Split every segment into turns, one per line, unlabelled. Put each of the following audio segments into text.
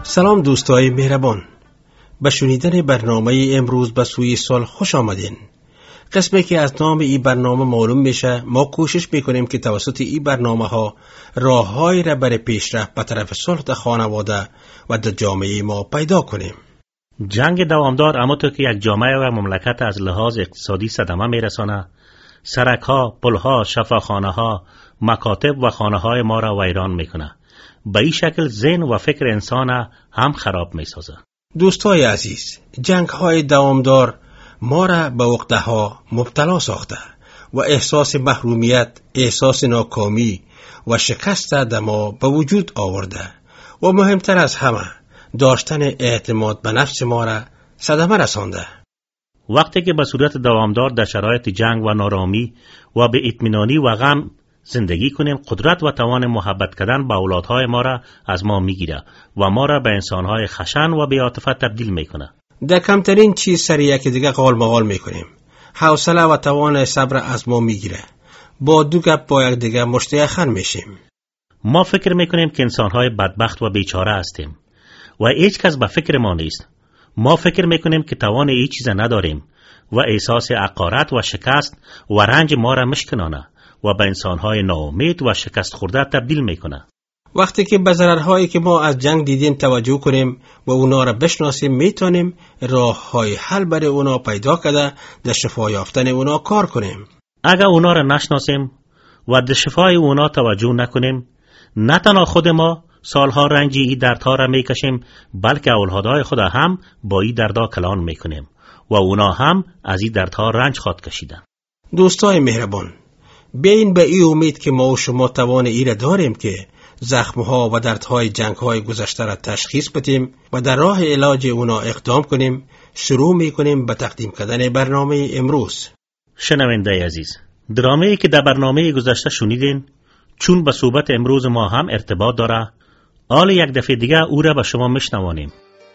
سلام دوستای مهربان، به شنیدن برنامه امروز به سوی سال خوش آمدین. قسمی که از نام این برنامه معلوم میشه، ما کوشش میکنیم که توسط این برنامه ها راههایی را برای پیشرفت به طرف صلح در خانواده و در جامعه ما پیدا کنیم.
جنگ دوامدار همانطور که یک جامعه و مملکت از لحاظ اقتصادی صدمه میرسانه، سرک‌ها، پل‌ها، شفاخانه‌ها، مکاتب و خانه‌های ما را ویران میکنه. به این شکل ذهن و فکر انسان هم خراب میسازه.
دوستای عزیز، جنگ‌های دوامدار ما را به عقده‌ها مبتلا ساخته و احساس محرومیت، احساس ناکامی و شکست در ما به وجود آورده و مهمتر از همه داشتن اعتماد به نفس ما را صدمه رسانده.
وقتی که به صورت دوامدار در شرایط جنگ و نارامی و به اطمینانی و غم زندگی کنیم، قدرت و توان محبت کردن با اولادهای ما را از ما میگیره و ما را به انسانهای خشن و بی‌عاطفه تبدیل میکنه.
در کمترین چیز سر یکی دیگه قال مقال میکنیم. حوصله و توان صبر از ما میگیره. با دو گپ با یک دیگه مشتیخن میشیم.
ما فکر میکنیم که انسانهای بدبخت و بیچاره هستیم و هیچ کس به فکر ما نیست. ما فکر میکنیم که توان هیچ چیز نداریم و احساس حقارت و شکست و رنج ما را مشکنانه و به انسانهای ناامید و شکست خورده تبدیل میکنه.
وقتی که به ضررهایی که ما از جنگ دیدیم توجه کنیم و اونا را بشناسیم، میتونیم راههای حل برای اونا پیدا کرده در شفا یافتن اونا کار کنیم.
اگر اونا را نشناسیم و در شفای اونا توجه نکنیم، نه تنها خود ما سالها رنجی این دردها را میکشیم، بلکه اولادهای خود هم با این دردها کلان میکنیم و اونا هم از این دردها رنج خواد کشیدن.
دوستای مهربان، بیاین به این امید که ما و شما توان ای را داریم که زخمها و دردهای جنگهای گذشته را تشخیص بدیم و در راه علاج اونا اقدام کنیم. شروع میکنیم به تقدیم کردن برنامه امروز.
شنونده عزیز، درامه‌ای که در برنامه گذشته شنیدین چون به صحبت امروز ما هم ارتباط داره، حالا یک دفعه دیگه او را به شما میشنوانیم.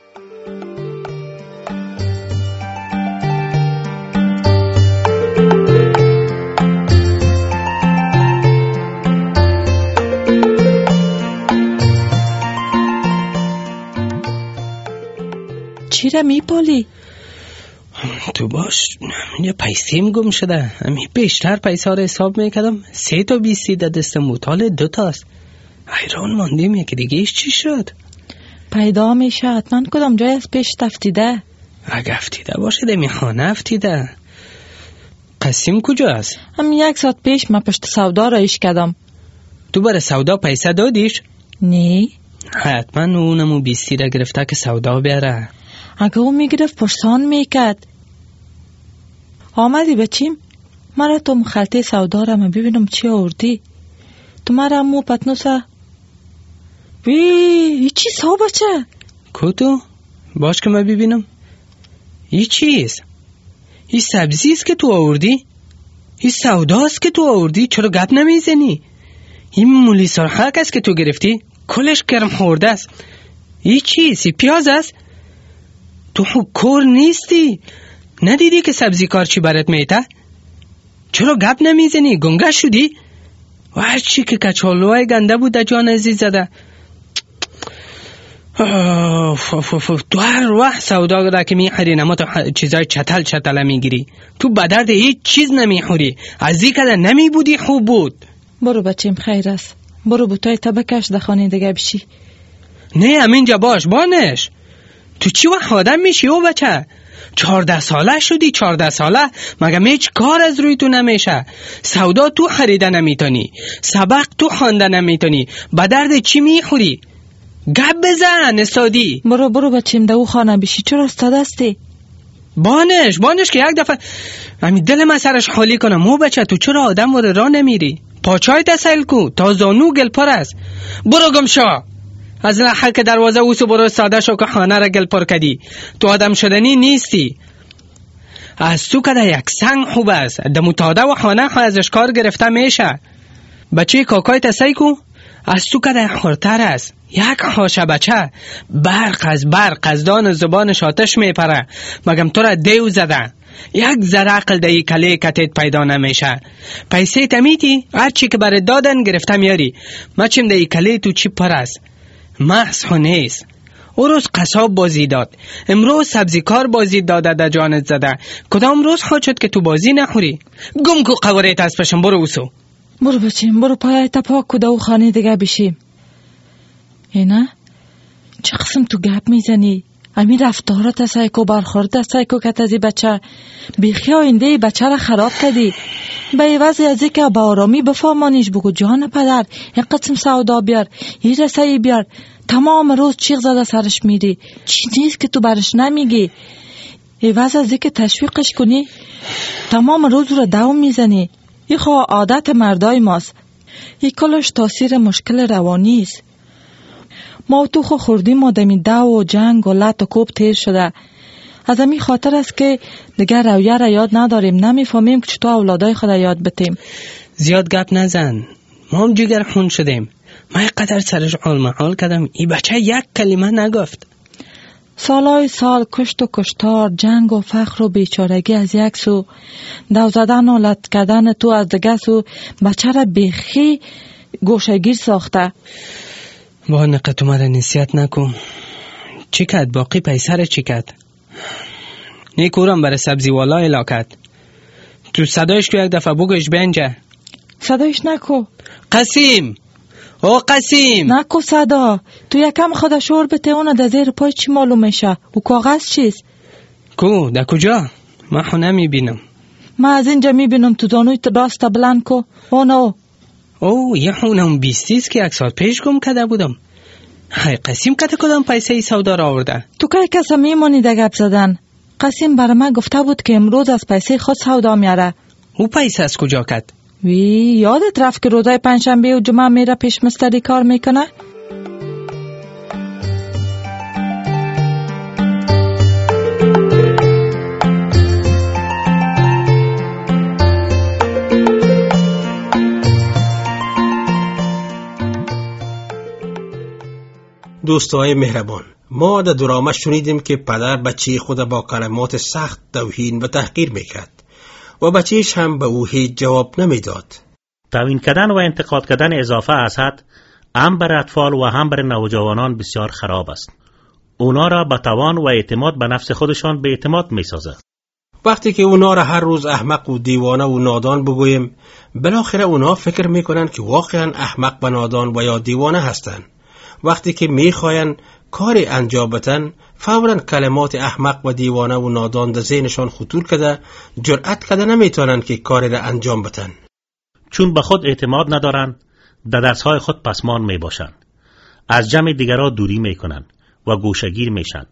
چی را میپالی؟
تو باش، یه پیسیم گم شده. همی بیشتر پیسه را حساب میکردم، 3 تا 20 در دستم بود، حالا 2 تاست. حیران ماندیم یکی دیگهش چی شد؟
پیدا میشه حتما کدام جای از پیش افتیده.
اگه افتیده باشه دمی خانه افتیده. قسیم کجا است؟
هم 1 ساعت پیش من پشت سودا را ایش کردم.
تو برای سودا پیسه دادیش؟
نه،
حتما اونمو 20 را گرفته که سودا بیاره.
اگه اون میگرفت پرسان میکرد. آمدی بچیم؟ مرا تو مخلطه سودا را من ببینم چی آوردی. تو مرا مو پتنوسه ای چی سا بچه؟
کتو؟ باش که من ببینم. ای چیست؟ ای سبزیست که تو آوردی؟ ای سوداست که تو آوردی؟ چرا گپ نمیزنی؟ این مولی سرخک است که تو گرفتی؟ کلش گرم خورده است. ای چیست؟ ای پیاز است؟ تو کور نیستی؟ ندیدی که سبزی کار چی برات میته؟ چرا گپ نمیزنی؟ گنگه شدی؟ و هر چی که کچالوهای گنده بود در جان عزیز زده. تو هر وقت سودا را که میخری نما تو چیزای چتل میگیری. تو به درد هیچ چیز نمیخوری. از این کده نمی بودی خوب بود.
برو بچیم خیر است. برو بوتای تبکش در خانه دیگه بشی.
نه همینجا باش بانش. تو چی وقت آدم میشی او بچه؟ 14 ساله شدی. 14 ساله مگه هیچ کار از روی تو نمیشه؟ سودا تو خریده نمیتونی، سبق تو خوانده نمیتونی، به درد چی میخوری؟ گپ بزن استادی.
برو بچیم در او خانه بشی. چرا استاد هستی؟
بانش که یک دفعه همی دل من سرش خالی کنم. مو بچه تو چرا آدم وره را نمیری؟ پاچای دسل کو تا زانو گل پر است. برو گم شو از لحه که دروازه اوسو برو ساده شو که خانه را گل پر کدی. تو آدم شدنی نیستی. از تو کده یک سنگ خوب است. دموتاده و خانه خو ازش کار گرفته میشه. بچه کاکای تسی کو از تو کده خورتر است. یک خاشه بچه برق از دان زبانش آتش میپره. مگم تو را دیو زده. یک ذره عقل در یک کله کتت پیدا نمیشه. پیسه تمیتی هر چی که برای دادن گرفته میاری. مچم در یک کله تو چی پر است. محض خو نیست. او روز قصاب بازی داد، امروز سبزیکار بازی داده در جانت زده. کدام روز خود شد که تو بازی نخوری؟ گم کو قوارت از پشم، برو اوسو.
برو بچیم، برو پایت پاک کده و خانه دیگه بشیم. اینا چه قسم تو گپ میزنی؟ امی رفتارت سایکو، برخورد سایکو که تازی بچه بیخی آینده بچه را خراب کردی. به عوض از اینکه با آرامی بفهمانیش بگو جان پدر یک قسم سودا بیار، یه رسایی بیار، تمام روز چیغ زده سرش میری. چی نیست که تو برش نمیگی؟ عوض از اینکه تشویقش کنی تمام روز رو دوم میزنی. این خواه عادت مردای ماست. این کلش تاثیر مشکل روانی است. ما تو خو خوردیم آدمی دو و جنگ و لط و کوب تیر شده. از همین خاطر است که دیگر رویه را یاد نداریم، نمیفهمیم که چطور اولادای خود یاد بتیم.
زیاد گپ نزن، ما هم جگر خون شدیم. من قدر سرش آل کردم، این بچه یک کلمه نگفت.
سالای سال کشت و کشتار، جنگ و فخر و بیچارگی از یک سو، دو زدن و لط کردن تو از دیگه سو، بچه را بیخی گوشگیر ساخته.
با نقط اومده نسیت نکن. چی کد؟ باقی پیسر چی کد؟ نیکورم برای سبزی والا علاقت. تو صدایش که یک دفعه بگوش بینجه.
صدایش نکو
قسیم، او قسیم
نکو صدا. تو یکم خدا شور بته اونو در زیر پای چی معلوم میشه؟ او کاغذ چیست؟
کو؟ در کجا؟ من خونه میبینم.
من از اینجا میبینم. تو زانوی راست بلند کو. اونو
او یه خونم 20 که یک ساعت پیش گم کده بودم. های قسیم کده کدام پیسه ای سودا را آورده؟
تو که کسا میمانی در گپ زدن. قسیم برای من گفته بود که امروز از پیسه خود سودا میاره.
او پیسه از کجا کد؟
وی یادت رفت که روزای پنجشنبه و جمعه میره پیش مستری کار میکنه؟
دوستای مهربان، ما در درامه شنیدیم که پدر بچه خود با کلمات سخت توهین و تحقیر میکرد و بچهش هم به او هیچ جواب نمیداد.
توهین کردن و انتقاد کردن اضافه از حد هم بر اطفال و هم بر نوجوانان بسیار خراب است. اونا را به توان و اعتماد به نفس خودشان به اعتماد میسازد.
وقتی که اونا را هر روز احمق و دیوانه و نادان بگوییم، بالاخره اونا فکر میکنن که واقعا احمق و نادان و یا دیوانه هستند. وقتی که میخواین کاری انجام بدن، فوراً کلمات احمق و دیوانه و نادان در ذهنشان خطور کرده، جرأت کرده نمیتونن که کاری را انجام بدن.
چون به خود اعتماد ندارن، در درسهای خود پسمان میباشن، از جمع دیگرها دوری میکنن و گوشگیر میشن.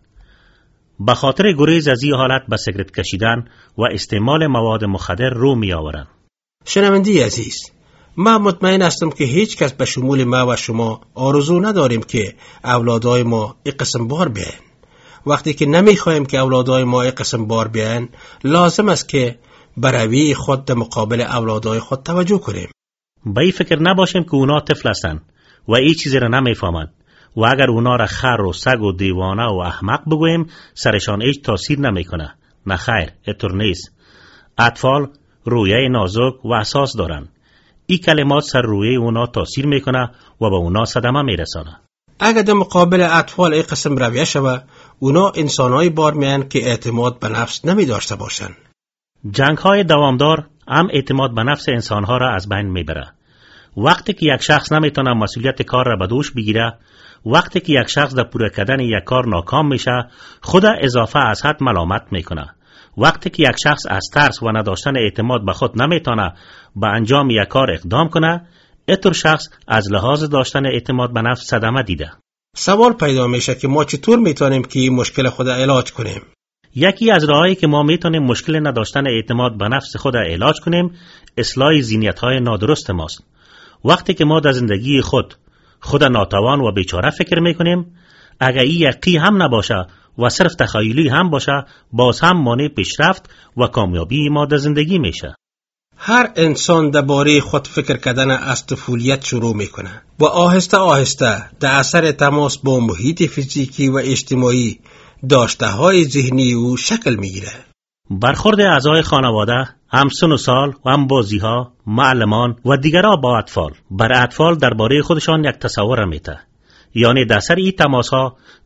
به خاطر گریز از این حالت به سیگرت کشیدن و استعمال مواد مخدر رو میآورن.
شنوندی عزیز، من مطمئن هستم که هیچ کس به شمول ما و شما آرزو نداریم که اولادای ما این قسم بار بیاین. وقتی که نمیخوایم که اولادای ما این قسم بار بیاین، لازم است که بروی خود در مقابل اولادای خود توجه کنیم.
به این فکر نباشیم که اونا طفل هستن و این چیزی را نمیفهمند و اگر اونا را خر و سگ و دیوانه و احمق بگوییم سرشان هیچ تاثیر نمیکنه. نه خیر، اینطور نیست. اطفال رویه نازک و حساس دارن. این کلمات سر روی اونا تاثیر میکنه و به اونا صدمه میرسانه.
اگر در مقابل اطفال این قسم رویه شوه، اونا انسانای بار میان که اعتماد به نفس نمی داشته باشن.
جنگ های دوامدار هم اعتماد به نفس انسانها را از بین میبره. وقتی که یک شخص نمیتونه مسئولیت کار را به دوش بگیره، وقتی که یک شخص در پوره کردن یک کار ناکام میشه، خود اضافه از حد ملامت میکنه. وقتی که یک شخص از ترس و نداشتن اعتماد به خود نمیتونه به انجام یک کار اقدام کنه، اینطور شخص از لحاظ داشتن اعتماد به نفس صدمه دیده.
سوال پیدا میشه که ما چطور میتونیم که این مشکل خود علاج کنیم؟
یکی از راهایی که ما میتونیم مشکل نداشتن اعتماد به نفس خود علاج کنیم، اصلاح ذهنیت‌های نادرست ماست. وقتی که ما در زندگی خود ناتوان و بیچاره فکر میکنیم، اگر این یقی هم نباشه و صرف تخیلی هم باشه، باز هم مانع پیشرفت و کامیابی ما در زندگی میشه.
هر انسان درباره خود فکر کردن از طفولیت شروع میکنه و آهسته آهسته در اثر تماس با محیط فیزیکی و اجتماعی داشته های ذهنی او شکل میگیره.
برخورد اعضای خانواده، هم سن و سال و هم بازیها، معلمان و دیگرها با اطفال، بر اطفال درباره خودشان یک تصور میده. یعنی در اثر این تماس ها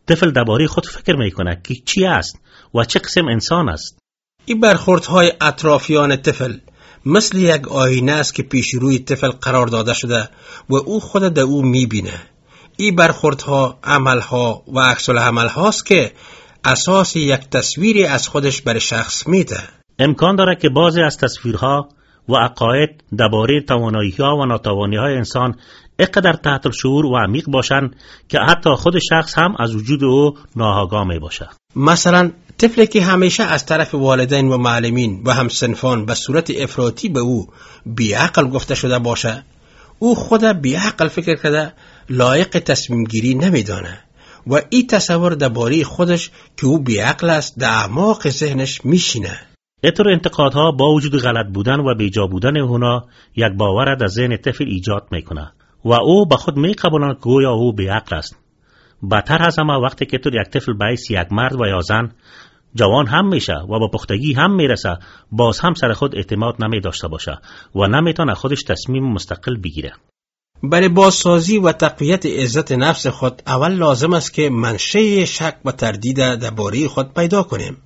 طفل درباره خود فکر میکنه که چی است و چه قسم انسان است.
این برخوردهای اطرافیان طفل مثل یک آینه است که پیش روی طفل قرار داده شده و او خود در او میبینه. این برخوردها، عملها و عکس العمل هاست که اساس یک تصویری از خودش بر شخص میده.
امکان داره که بعضی از تصویرها و عقاید درباره توانایی‌ها و ناتوانی‌های انسان اینقدر تحت الشعور و عمیق باشند که حتی خود شخص هم از وجود او ناآگاه میباشه.
مثلا طفلی که همیشه از طرف والدین و معلمین و همسنفان به صورت افراطی به او بیعقل گفته شده باشه، او خود بیعقل فکر کرده لایق تصمیم گیری نمیدانه و این تصور درباره خودش که او بیعقل است در اعماق ذهنش میشینه.
اینطور انتقادها با وجود غلط بودن و بیجا بودن اونا یک باور در ذهن طفل ایجاد میکنه و او به خود میقبولن که گویا او بیعقل است. بدتر از همه وقتی که تو یک طفل به حیث یک مرد و یا زن جوان هم میشه و با پختگی هم میرسه، باز هم سر خود اعتماد نمی داشته باشه و نمیتونه خودش تصمیم مستقل بگیره.
برای بازسازی و تقویت عزت نفس خود اول لازم است که منشأ شک و تردید درباره خود پیدا کنیم.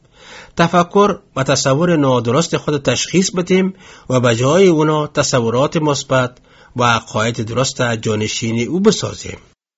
تفکر و تصور نادرست خود تشخیص بدیم و به جای اونا تصورات مثبت و عقاید درست جانشین او بسازیم.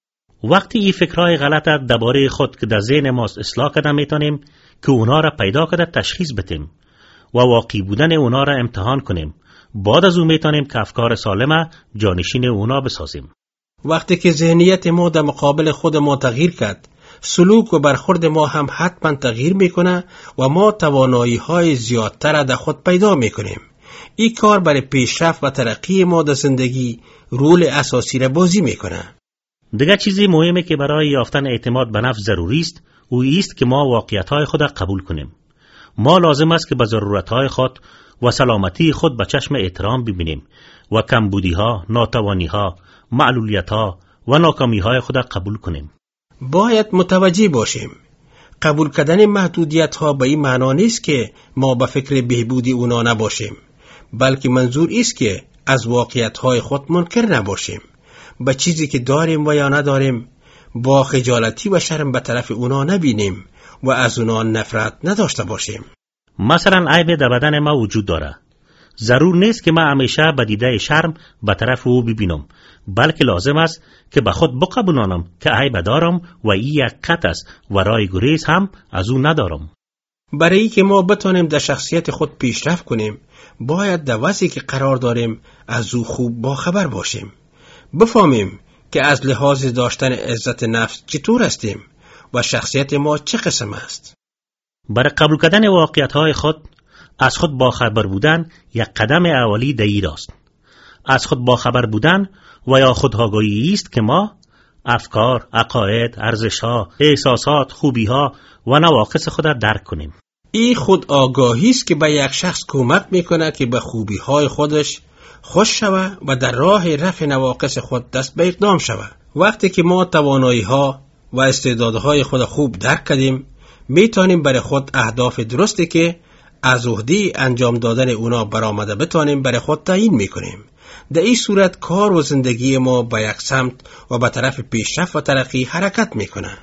وقتی این فکرهای غلط درباره خود که در ذهن ماست اصلاح کرده میتونیم که اونا را پیدا کرده تشخیص بدیم و واقعی بودن اونا را امتحان کنیم. بعد از اون میتونیم که افکار سالمه جانشین اونا بسازیم. وقتی
که ذهنیت ما در مقابل خود ما تغییر کرد، سلوک و برخورد ما هم حتما تغییر میکنه و ما توانایی‌های زیادتر در خود پیدا میکنیم. این کار برای پیشرفت و ترقی ما در زندگی رول اساسی را بازی میکنه.
دیگه چیزی مهمه که برای یافتن اعتماد به نفس ضروری است، او است که ما واقعیت‌های خود را قبول کنیم. ما لازم است که به ضرورت‌های خود و سلامتی خود به چشم احترام ببینیم و کمبودی‌ها، ناتوانی‌ها، معلولیت‌ها و ناکامی‌های خود را قبول کنیم.
باید متوجه باشیم قبول کردن محدودیت‌ها به این معنا نیست که ما به فکر بهبودی اونا نباشیم، بلکه منظور است که از واقعیت‌های خود منکر نباشیم. به چیزی که داریم و یا نداریم با خجالتی و شرم به طرف اونا نبینیم و از اونا نفرت نداشته باشیم.
مثلا عیب در بدن ما وجود داره. ضرور نیست که من همیشه به دیده شرم به طرف او ببینم، بلکه لازم است که به خود بقبولانم که عیب دارم و این یک خط است و راه گریز هم از او ندارم.
برای که ما بتونیم در شخصیت خود پیشرفت کنیم، باید در وضعی که قرار داریم از او خوب باخبر باشیم. بفهمیم که از لحاظ داشتن عزت نفس چطور هستیم و شخصیت ما چه قسم است.
برای قبول کردن واقعیت‌های خود از خود باخبر بودن یک قدم اولی در این است. از خود باخبر بودن و یا خودآگاهی است که ما افکار، عقاید، ارزش‌ها، احساسات، خوبی‌ها و نواقص خود را درک کنیم.
این خودآگاهی است که به یک شخص کمک می‌کنه که به خوبی‌های خودش خوش شود و در راه رفع نواقص خود دست به اقدام شود. وقتی که ما توانایی‌ها و استعدادهای خود خوب درک کردیم، میتونیم برای خود اهداف درستی که از عهده انجام دادن اونا برآمده بتونیم برای خود تعیین میکنیم. در این صورت کار و زندگی ما به یک سمت و به طرف پیشرفت و ترقی حرکت میکنه.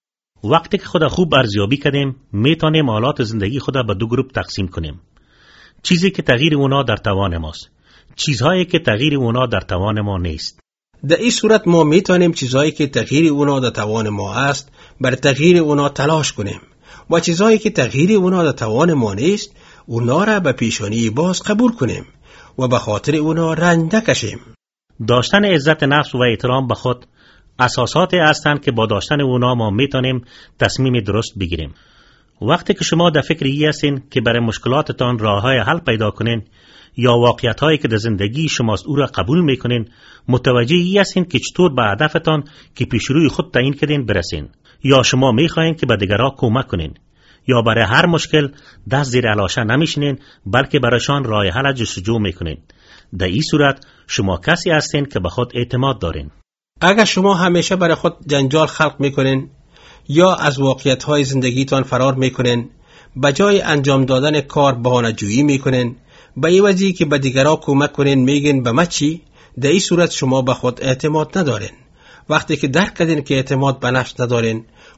وقتی که خود خوب ارزیابی کردیم، میتونیم حالات زندگی خود به دو گروه تقسیم کنیم. چیزی که تغییر اونا در توان ماست، چیزهایی که تغییر اونا در توان ما نیست.
در این صورت ما میتونیم چیزهایی که تغییر اونا در توان ما است برای تغییر اونا تلاش کنیم و چیزهایی که تغییر اونا در توان ما نیست اونا را به پیشانی باز قبول کنیم و به خاطر اونا رنج نکشیم.
داشتن عزت نفس و احترام به خود اساساتی هستند که با داشتن اونا ما میتونیم تصمیم درست بگیریم. وقتی که شما در فکر این هستین که برای مشکلاتتان راههای حل پیدا کنین یا واقعیت‌هایی که در زندگی شماست او را قبول میکنین، متوجه این هستین که چطور به هدفتان که پیش روی خود تعیین کردین برسین، یا شما میخواین که به دیگران کمک کنین، یا برای هر مشکل دست زیر علاشه نمیشینین بلکه برایشان راه حل جستجو میکنین. در این صورت شما کسی هستین که به خود اعتماد دارین.
اگر شما همیشه برای خود جنجال خلق میکنین یا از واقعیت‌های زندگیتان فرار میکنین، به جای انجام دادن کار بهانه‌جویی میکنین، به این وجهی که به دیگران کمک کنین میگین به ما چی، در این صورت شما به خود اعتماد ندارین. وقتی که درک کردین که اعتماد به نفس ندارین،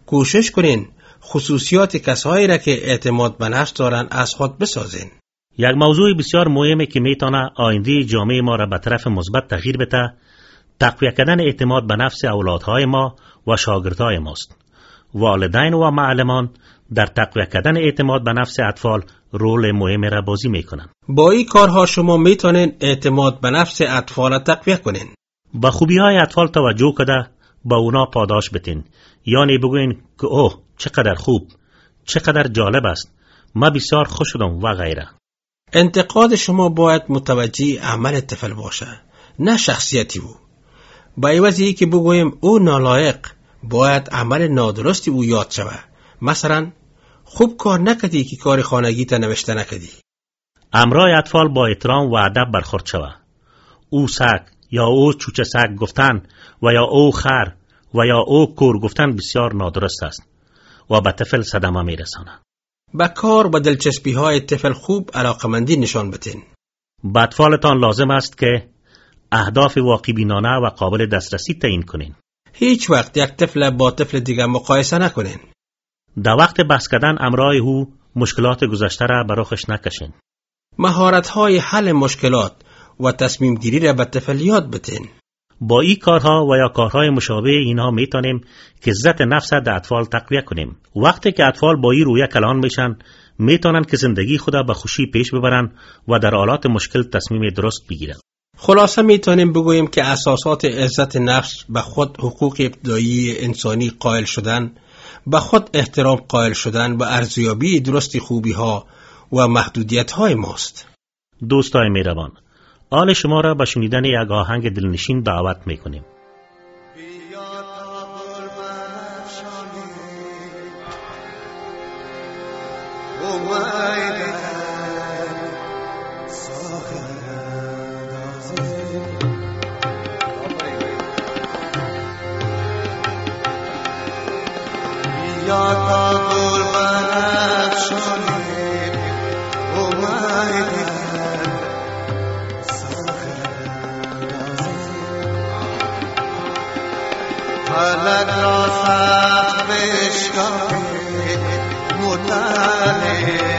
کوشش کنین خصوصیات کسایی را که اعتماد به نفس دارن از خود بسازین.
یک موضوع بسیار مهمه که میتونه آینده جامعه ما را به طرف مثبت تغییر بده، تقویت کردن اعتماد به نفس اولادهای ما و شاگردهای ماست. والدین و معلمان در تقویت کردن اعتماد به نفس اطفال رول مهم را بازی میکنن.
با این کارها شما میتونین اعتماد به نفس اطفال را تقویت کنین.
با خوبی های اطفال توجه کرده با اونا پاداش بتین، یعنی بگوین که اوه چقدر خوب، چقدر جالب است، ما بسیار خوش شدم و غیره.
انتقاد شما باید متوجه عمل طفل باشه، نه شخصیتی او. با عوض که بگویم او نالایق، باید عمل نادرستی او یاد شوه. مثلا خوب کار نکردی که کار خانگی تا نوشته نکردی.
امرای اطفال با احترام و ادب برخورد شوه. او سگ یا او چوچه سگ گفتن و یا او خر و یا او کور گفتن بسیار نادرست است و به طفل صدمه میرسانه.
با کار و دلچسپی های طفل خوب علاقمندی نشان بدین.
با اطفالتان لازم است که اهداف واقع بینانه و قابل دسترسی تعیین کنین.
هیچ وقت یک طفل با طفل دیگر مقایسه نکنین.
در وقت بحث کردن امرای او مشکلات گذشته را بروخش نکشین.
مهارت های حل مشکلات و تصمیم گیری را به طفل یاد بدین.
با این کارها و یا کارهای مشابه اینها میتونیم که عزت نفس در اطفال تقویت کنیم. وقتی که اطفال با این رویه کلان میشن، میتونن که زندگی خود به خوشی پیش ببرن و در حالات مشکل تصمیم درست بگیرن.
خلاصه میتونیم بگوییم که اساسات عزت نفس به خود حقوق ابتدایی انسانی قائل شدن، به خود احترام قائل شدن و ارزیابی درستی خوبی ها و محدودیت های ماست.
دوستای مهربان، آل شما را به شنیدن یک آهنگ دلنشین دعوت میکنیم.
فلک را سخت بشکافی مطلع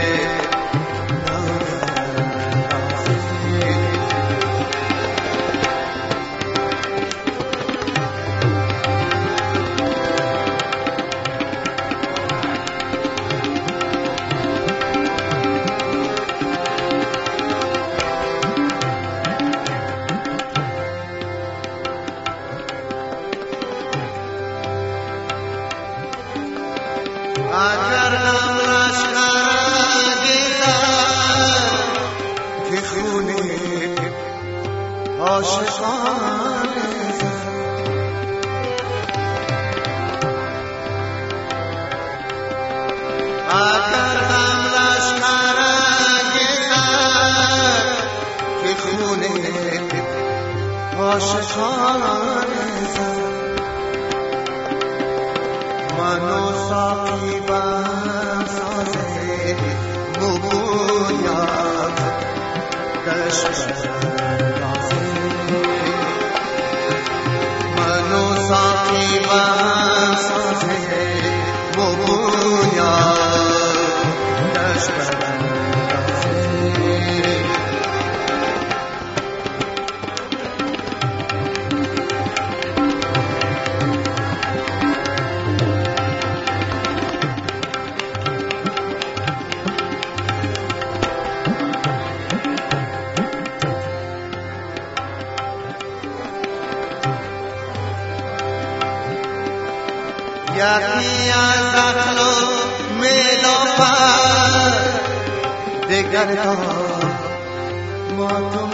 اگر هم لشکر گیزد که خونه عاشقان اگر هم لشکر گیزد که خونه عاشقان منو ساقی بم سازه مبویاد دشت منو ساقی بم سازه مبویاد دشت یکی از اخلو میلافر دگر تا ماتم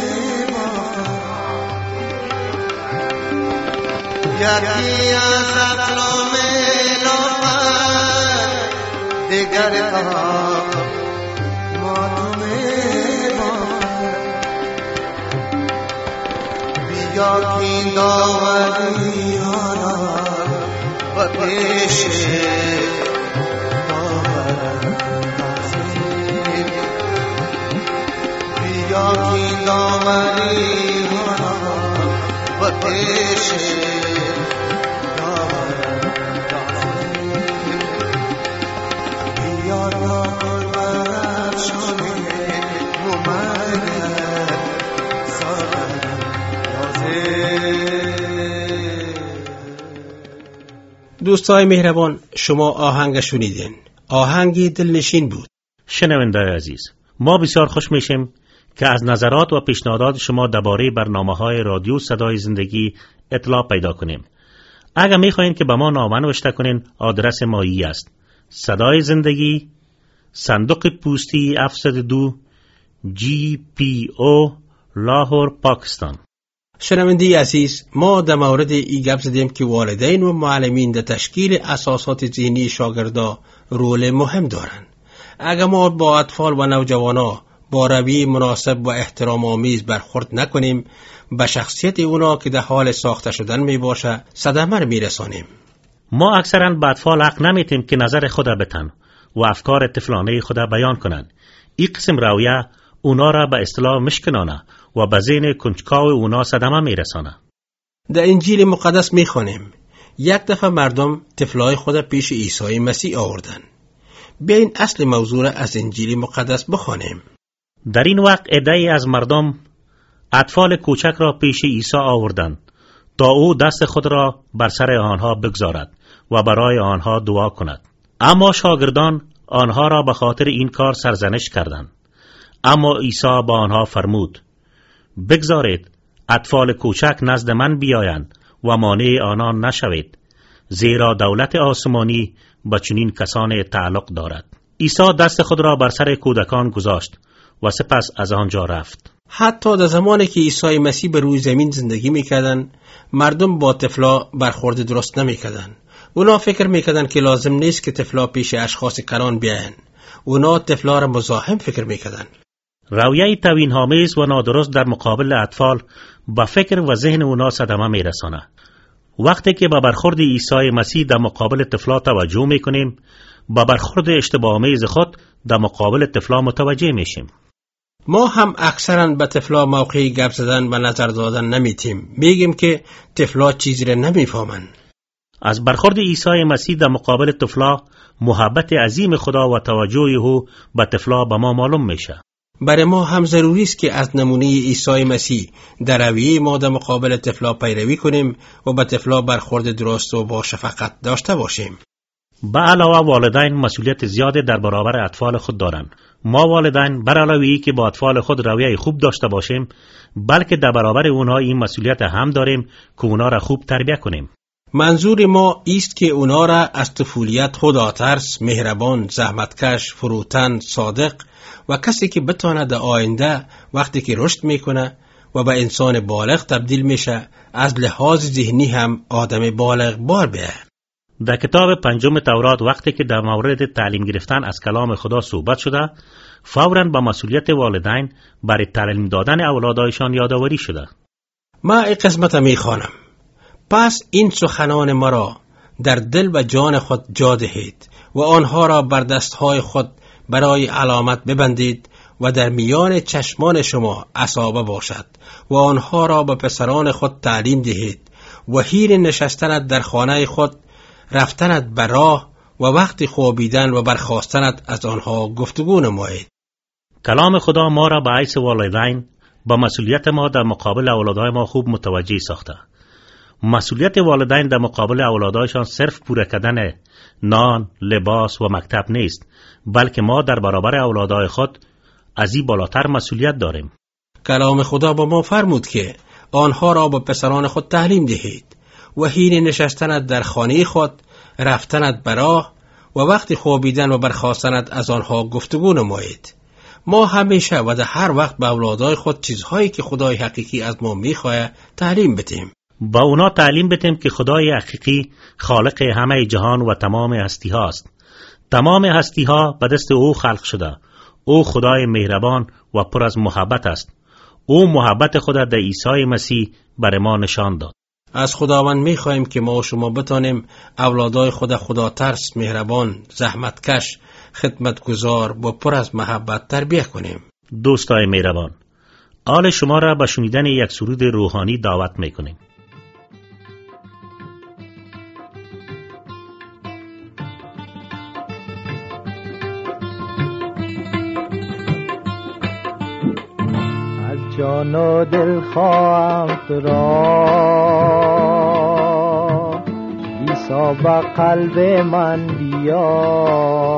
یکی از اخلو میلافر دگر تا ماتم بیا کین داوری آنا و پیش بیا کی دامنی و پیش
دوستای مهربان، شما آهنگ شنیدین. آهنگی دلنشین بود.
شنونده عزیز، ما بسیار خوش میشیم که از نظرات و پیشنهادات شما درباره برنامه‌های رادیو صدای زندگی اطلاع پیدا کنیم. اگر می‌خواین که به ما نامه نوشته کنین، آدرس ما این است: صدای زندگی، صندوق پستی 702 GPO لاهور، پاکستان.
شنوندی عزیز، ما در مورد ای گپ زدیم که والدین و معلمین در تشکیل اساسات ذهنی شاگردا رول مهم دارند. اگر ما با اطفال و نوجوانا با رویه مناسب و احترام آمیز برخورد نکنیم، به شخصیت اونا که در حال ساخته شدن می باشه صدمه می رسانیم.
ما اکثرا به اطفال حق نمیتیم که نظر خود بتن و افکار طفلانه خود بیان کنند. این قسم رویه اونا را به اصطلاح مشکنانه و به ذهن کنجکاو اونا صدمه می رسانه.
در انجیل مقدس می خوانیم یک دفعه مردم طفلای خود پیش عیسی مسیح آوردن. بیاین اصل موضوع را از انجیل مقدس بخوانیم.
در این وقت عده‌ای از مردم اطفال کوچک را پیش عیسی آوردند تا او دست خود را بر سر آنها بگذارد و برای آنها دعا کند. اما شاگردان آنها را به خاطر این کار سرزنش کردند. اما عیسی با آنها فرمود: بگذارید اطفال کوچک نزد من بیایند و مانع آنان نشوید، زیرا دولت آسمانی به چنین کسان تعلق دارد. عیسی دست خود را بر سر کودکان گذاشت و سپس از آنجا رفت.
حتی در زمانی که عیسی مسیح بر روی زمین زندگی میکردن، مردم با طفلا برخورد درست نمیکردن. اونا فکر میکردن که لازم نیست که طفلا پیش اشخاص کران بیاین. اونا طفلا را مزاحم فکر میکردن.
رویه توهین‌آمیز و نادرست در مقابل اطفال با فکر و ذهن اونا صدمه میرسانه. وقتی که با برخورد عیسی مسیح در مقابل طفلا توجه میکنیم، با برخورد اشتباه‌آمیز خود در مقابل طفلا متوجه میشیم.
ما هم اکثرا به طفلا موقعی گپ زدن و نظر دادن نمیتیم. میگیم که طفلا چیزی را نمیفهمن.
از برخورد عیسی مسیح در مقابل طفلا محبت عظیم خدا و توجه او به طفلا به ما معلوم میشه.
برای ما هم ضروری است که از نمونه عیسی مسیح در رویه ما در مقابل طفلا پیروی کنیم و به طفلا برخورد درست و با شفقت داشته باشیم.
به علاوه والدین مسئولیت زیاده در برابر اطفال خود دارند. ما والدین بر علاوه ای که با اطفال خود رویه خوب داشته باشیم، بلکه در برابر اونها این مسئولیت هم داریم که اونها را خوب تربیت کنیم.
منظور ما است که اونا را از طفولیت خداترس، مهربان، زحمتکش، فروتن، صادق و کسی که بتونه در آینده وقتی که رشد میکنه و به انسان بالغ تبدیل میشه، از لحاظ ذهنی هم آدم بالغ بار بیه.
در کتاب 5 تورات وقتی که در مورد تعلیم گرفتن از کلام خدا صحبت شده، فوراً با مسئولیت والدین برای تعلیم دادن اولادایشان یادآوری شده.
ما این قسمت میخوانم: پس این سخنان مرا در دل و جان خود جا دهید و آنها را بر دستهای خود برای علامت ببندید و در میان چشمان شما عصابه باشد و آنها را به پسران خود تعلیم دهید و حین نشستنت در خانه خود، رفتنت بر راه و وقت خوابیدن و برخاستنت از آنها گفتگو نمایید.
کلام خدا ما را به حیث والدین با مسئولیت ما در مقابل اولادهای ما خوب متوجه ساخته. مسئولیت والدین در مقابل اولادایشان صرف پوره کردن نان، لباس و مکتب نیست، بلکه ما در برابر اولادهای خود از این بالاتر مسئولیت داریم.
کلام خدا با ما فرمود که آنها را به پسران خود تعلیم دهید و حین نشستنت در خانه خود، رفتنت بر راه و وقت خوابیدن و برخاستنت از آنها گفتگو نمایید. ما همیشه و در هر وقت به اولادای خود چیزهایی که خدای حقیقی از ما میخواه تعلیم بدیم.
با اونا تعلیم بدیم که خدای حقیقی خالق همه جهان و تمام هستی هاست. تمام هستی ها به دست او خلق شده. او خدای مهربان و پر از محبت است. او محبت خدا در عیسی مسیح بر ما نشان داد.
از خداوند میخواهیم که ما و شما بتانیم اولادای خدا ترس، مهربان، زحمتکش، خدمتگزار و پر از محبت تربیت کنیم.
دوستای مهربان، آل شما را به شنیدن یک سرود روحانی دعوت میکنیم.
جان و دل خواهم تو را، صاب قلب من بیا،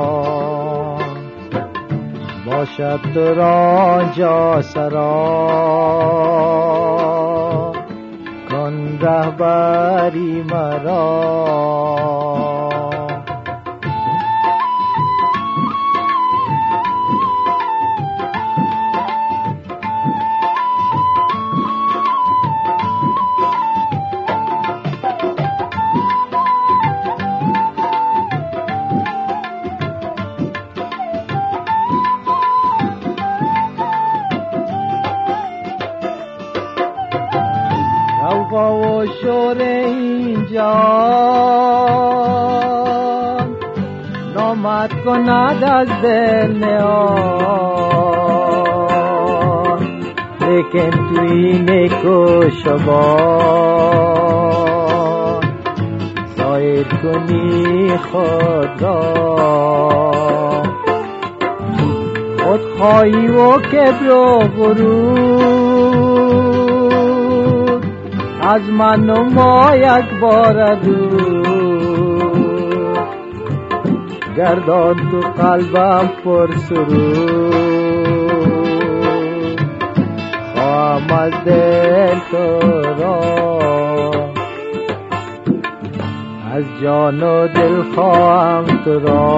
باشد تو را جا سرا، کن رهبری مرا. و شور اینجا نامت کند از دل نیان، لیکن توی نیکو شبان سایر کنی خود را. خودخواهی و کبر و غرور از من و ما یک بار دور، گردان تو قلبم پر سرور. خواهم از دل تو را، از جان و دل خواهم تو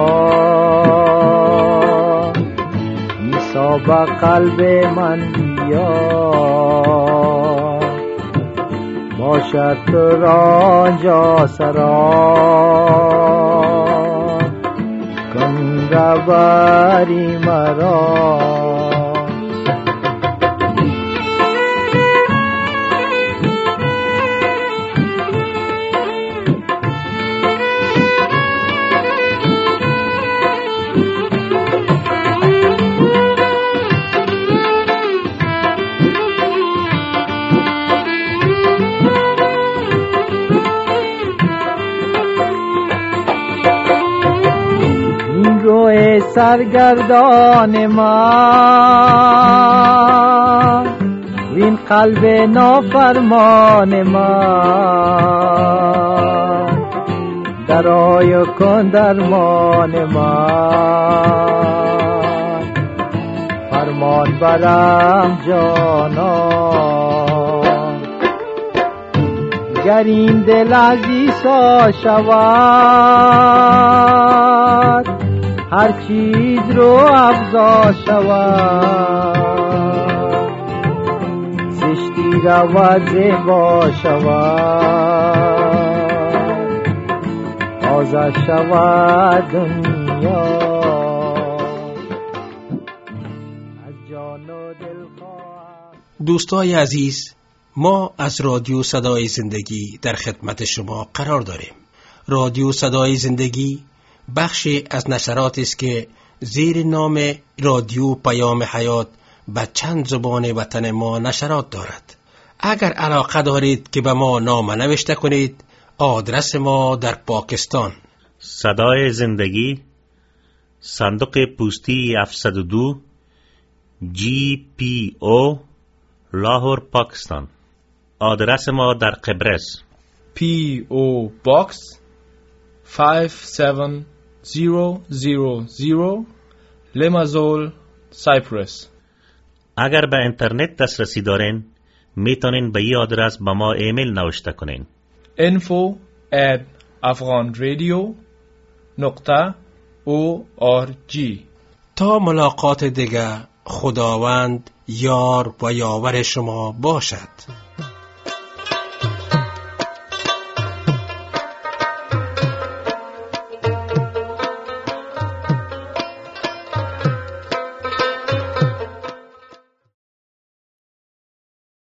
را. حساب قلب من بیا، باشد تو را جا سرا، کن رهبری مرا. روی سرگردان من، وین قلب نافرمان من، درآی و کن درمان من. فرمان برم جانان، گر این دل عزیزا شود، هر چیز رو افزا شود. زشتی رود زیبا شود، آزاد شود دنیا. از جان و دل خواهم.
دوستای عزیز، ما از رادیو صدای زندگی در خدمت شما قرار داریم. رادیو صدای زندگی بخشی از نشرات است که زیر نام رادیو پیام حیات به چند زبان وطن ما نشرات دارد. اگر علاقه دارید که به ما نامه نوشته کنید، آدرس ما در پاکستان:
صدای زندگی، صندوق پستی 702 GPO، لاهور، پاکستان. آدرس ما در قبرس:
PO Box 57000 لیمازول، سایپرس.
اگر به اینترنت دسترسی دارین، میتونین به این آدرس به ما ایمیل نوشته کنین:
info@afghanradio.org.
تا ملاقات دیگر، خداوند یار و یاور شما باشد.